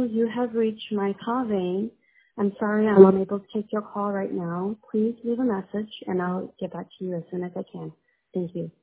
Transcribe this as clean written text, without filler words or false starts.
Hello, you have reached my call vein. I'm sorry I'm unable to take your call right now. Please leave a message and I'll get back to you as soon as I can. Thank you.